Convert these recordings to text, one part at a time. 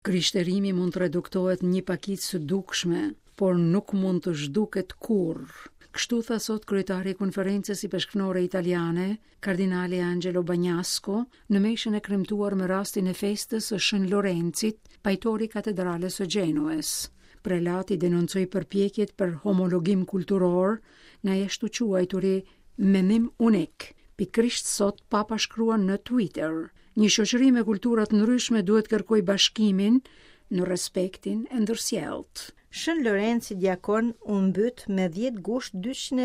Krishterimi mund të reduktohet një pakicë së dukshme, por nuk mund të zhduket kurrë. Kështu tha sot kryetari i konferencës i peshkëpunëtorëve italiane, kardinali Angelo Bagnasco, në meshën e kremtuar me rastin e festës së Shën Lorencit, pajtori i katedrales së Gjenues. Prelati denoncoi përpjekjet për homologim kulturor, nga jashtu quajturi menim unik. Pikërisht sot Papa shkruan në Twitter: një shoqëri me kultura të ndryshme duhet kërkoj bashkimin në respektin e ndërsjellët. Shën Lorenci Djakon u mbyt me 10 gusht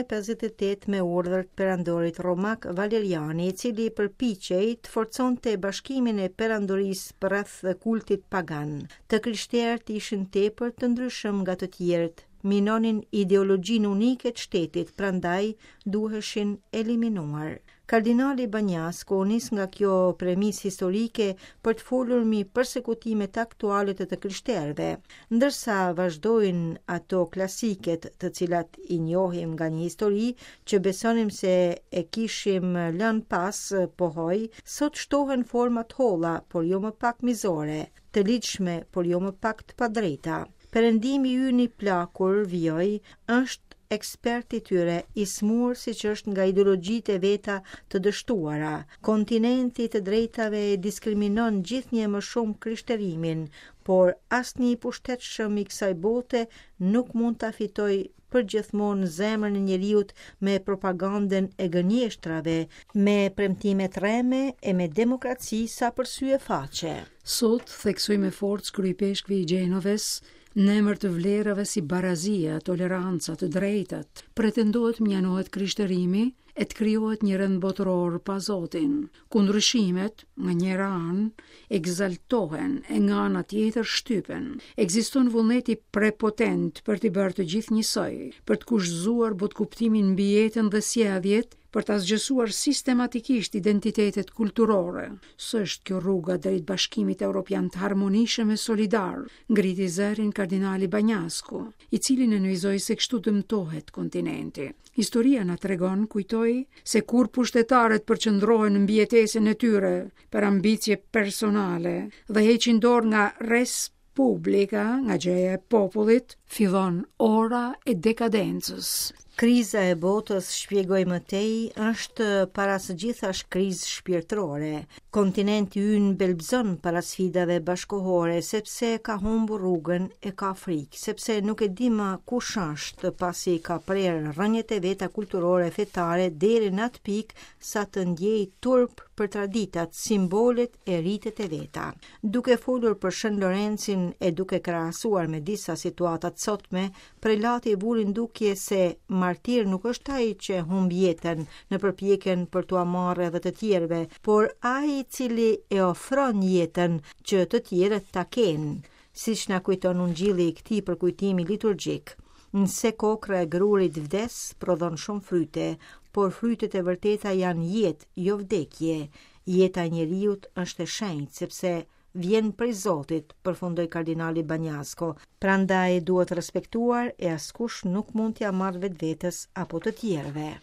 258 me urdhër të perandorit Romak Valeriani, i cili përpiqej të forconte bashkimin e perandorisë rreth kultit pagan. Të krishterët ishin tepër të ndryshëm nga të tjerët, minonin ideologjinë unike të shtetit, prandaj duheshin eliminuar. Kardinali Bagnasco nis nga kjo premisë historike për të folur mbi përsekutimet aktuale të krishterëve, ndërsa vazhdojnë ato klasiket të cilat i njohim nga një histori që besonim se e kishim lënë pas pohoj, sot shtohen forma të holla, por jo më pak mizore, të ligjshme, por jo më pak të padrejta. Perëndimi ynë i plakur vijoj është eksperti tyre, i smur siç është nga ideologjitë e veta të dështuara. Kontinenti të drejtave diskriminon gjithnjë më shumë krishterimin, por asnjë i pushtetshëm i kësaj bote nuk mund ta fitojë përgjithmonë zemrën e njeriut me propagandën e gënjeshtrave, me premtime treme e me demokraci sa për sy e faqe. Sot theksoj me forcë kryepeshkvi i Gjenovës në emër të vlerave si barazia, toleranca, të drejtat, pretendohet mjanohet krishtërimi e të krijohet një rend botëror pa Zotin. Kundryshimet, nga njëra anë, egzaltohen e nga ana tjetër shtypen. Ekziston vullneti prepotent për t'i bërë të gjithë njësoj, për të kushzuar botkuptimin mbi jetën dhe sjelljet, për ta zgjesuar sistematikisht identitetet kulturore. S'është kjo rruga drejt bashkimit evropian të harmonishëm e solidar, ngriti zërin kardinali Bagnasco, i cili nënvizoi se kështu dëmtohet kontinenti. Historia na tregon, kujtoi, se kur pushtetarët përqendrohen në mbijetesën e tyre për ambicie personale dhe heqin dorë nga res publika, nga gjëja e popullit, fillon ora e dekadencës. Kriza e botës, shpjegoj më tej, është para së gjithash krizë shpirtërore. Kontinenti ynë belbzon para sfidave bashkohore, sepse ka humbur rrugën e ka frikë, sepse nuk e di më kush është, pasi ka prerë rrënjët e veta kulturore fetare deri në atë pikë sa të ndjej turp për traditat, simbolet e ritet e veta. Duke folur për Shën Lorencin e duke krahasuar me disa situata të sotme, prelati vuri ndukje se martir nuk është ai që humb jetën në përpjekjen për t'u marrë edhe të tjerëve, por ai i cili e ofron jetën që të tjerët ta kenë, siç na kujton ungjilli i këtij përkujtimi liturgjik. Nëse kokra e grurit vdes, prodhon shumë fryte, por frytet e vërteta janë jetë, jo vdekje. Jeta e njeriut është e shenjtë, sepse vjen prej Zotit, përfundoi kardinali Bagnasco. Prandaj duhet respektuar e askush nuk mund t'ia marrë vetvetes apo të tjerëve.